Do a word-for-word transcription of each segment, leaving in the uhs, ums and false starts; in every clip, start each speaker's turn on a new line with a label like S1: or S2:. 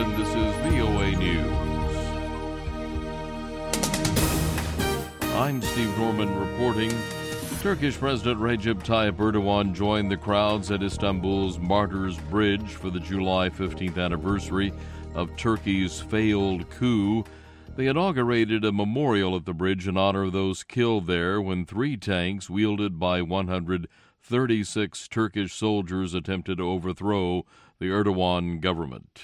S1: Washington, this is V O A News. I'm Steve Norman reporting. Turkish President Recep Tayyip Erdogan joined the crowds at Istanbul's Martyrs Bridge for the July fifteenth anniversary of Turkey's failed coup. They inaugurated a memorial at the bridge in honor of those killed there when three tanks wielded by one hundred thirty-six Turkish soldiers attempted to overthrow the Erdogan government.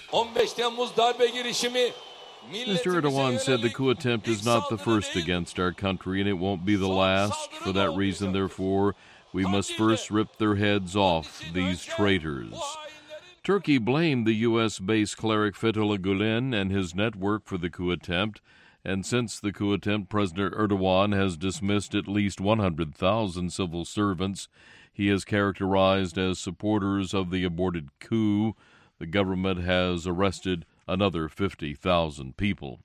S1: Mister Erdogan said the coup attempt is not the first against our country, and it won't be the last. For that reason, therefore, we must first rip their heads off, these traitors. Turkey blamed the U S-based cleric Fethullah Gulen and his network for the coup attempt, and since the coup attempt, President Erdogan has dismissed at least one hundred thousand civil servants he has characterized as supporters of the aborted coup. The government has arrested another fifty thousand people.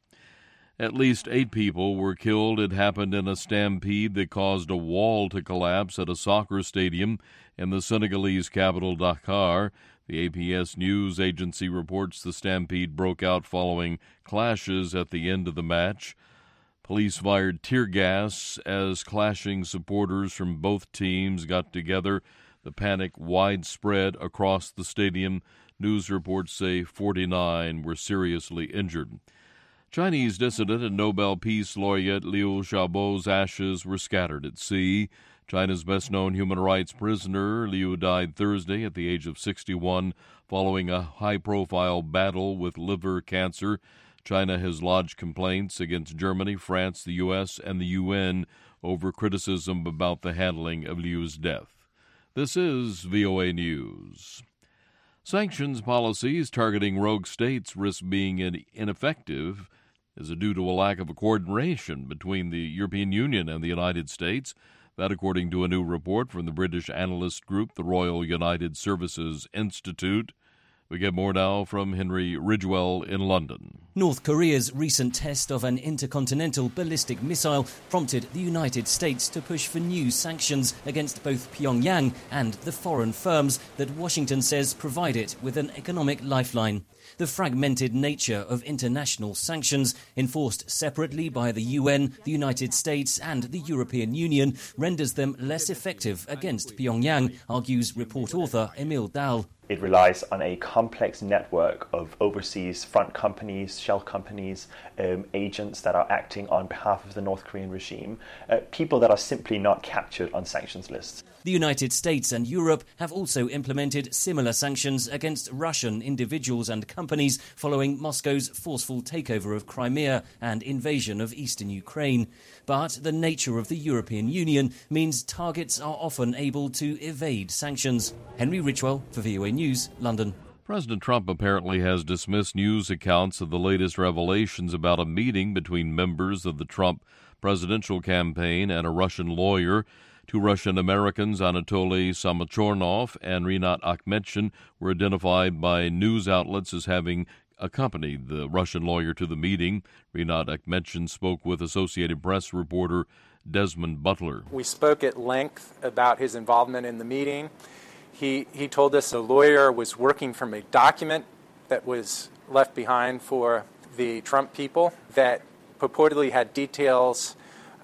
S1: At least eight people were killed. It happened in a stampede that caused a wall to collapse at a soccer stadium in the Senegalese capital, Dakar. The A P S news agency reports the stampede broke out following clashes at the end of the match. Police fired tear gas as clashing supporters from both teams got together. The panic widespread across the stadium. News reports say forty-nine were seriously injured. Chinese dissident and Nobel Peace Laureate Liu Xiaobo's ashes were scattered at sea. China's best-known human rights prisoner, Liu, died Thursday at the age of sixty-one following a high-profile battle with liver cancer. China has lodged complaints against Germany, France, the U S, and the U N over criticism about the handling of Liu's death. This is V O A News. Sanctions policies targeting rogue states risk being ineffective is due to a lack of coordination between the European Union and the United States. That according to a new report from the British analyst group, the Royal United Services Institute. We get more now from Henry Ridgwell in London.
S2: North Korea's recent test of an intercontinental ballistic missile prompted the United States to push for new sanctions against both Pyongyang and the foreign firms that Washington says provide it with an economic lifeline. The fragmented nature of international sanctions, enforced separately by the U N, the United States and the European Union, renders them less effective against Pyongyang, argues report author Emil Dahl.
S3: It relies on a complex network of overseas front companies, shell companies, um, agents that are acting on behalf of the North Korean regime, uh, people that are simply not captured on sanctions lists.
S2: The United States and Europe have also implemented similar sanctions against Russian individuals and companies following Moscow's forceful takeover of Crimea and invasion of eastern Ukraine. But the nature of the European Union means targets are often able to evade sanctions. Henry Ridgwell for V O A News, London.
S1: President Trump apparently has dismissed news accounts of the latest revelations about a meeting between members of the Trump presidential campaign and a Russian lawyer. Two Russian Americans, Anatoly Samachornov and Rinat Akhmetshin, were identified by news outlets as having accompanied the Russian lawyer to the meeting. Rinat Akhmetshin spoke with Associated Press reporter Desmond Butler.
S4: We spoke at length about his involvement in the meeting. He, he told us the lawyer was working from a document that was left behind for the Trump people that purportedly had details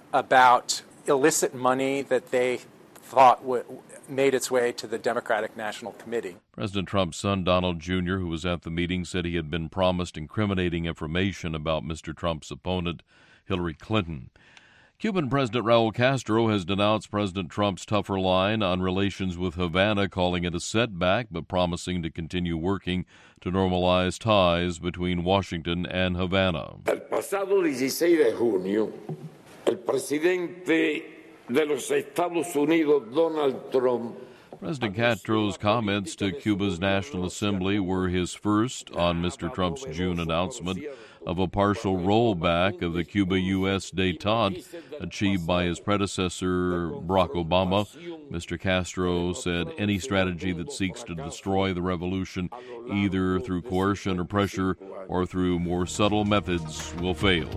S4: about illicit money that they thought w- made its way to the Democratic National Committee.
S1: President Trump's son, Donald Junior, who was at the meeting, said he had been promised incriminating information about Mister Trump's opponent, Hillary Clinton. Cuban President Raul Castro has denounced President Trump's tougher line on relations with Havana, calling it a setback, but promising to continue working to normalize ties between Washington and Havana.
S5: El pasado dieciséis de junio, el presidente de los Estados Unidos, Donald Trump.
S1: President Castro's comments to Cuba's National Assembly were his first on Mister Trump's June announcement of a partial rollback of the Cuba-U S détente achieved by his predecessor, Barack Obama. Mister Castro said any strategy that seeks to destroy the revolution, either through coercion or pressure or through more subtle methods, will fail.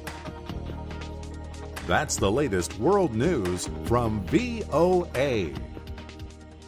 S6: That's the latest world news from V O A.